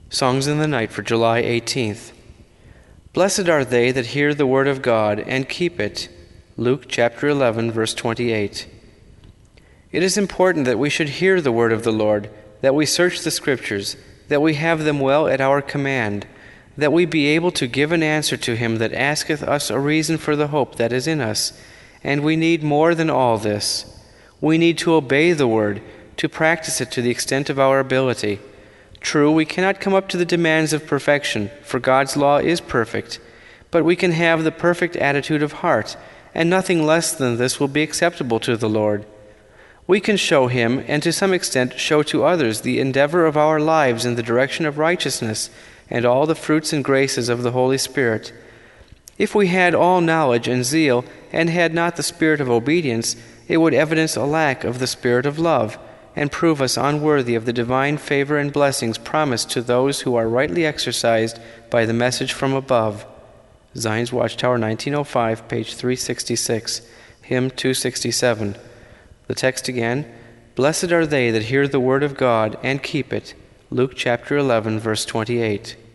Songs in the Night for July 18th. Blessed are they that hear the word of God and keep it. Luke chapter 11, verse 28. It is important that we should hear the word of the Lord, that we search the Scriptures, that we have them well at our command, that we be able to give an answer to him that asketh us a reason for the hope that is in us. And we need more than all this. We need to obey the word, to practice it to the extent of our ability. True, we cannot come up to the demands of perfection, for God's law is perfect, but we can have the perfect attitude of heart, and nothing less than this will be acceptable to the Lord. We can show him, and to some extent show to others, the endeavor of our lives in the direction of righteousness, and all the fruits and graces of the Holy Spirit. If we had all knowledge and zeal, and had not the spirit of obedience, it would evidence a lack of the spirit of love, and prove us unworthy of the divine favor and blessings promised to those who are rightly exercised by the message from above. Zion's Watchtower, 1905, page 366, hymn 267. The text again, Blessed are they that hear the word of God and keep it. Luke chapter 11, verse 28.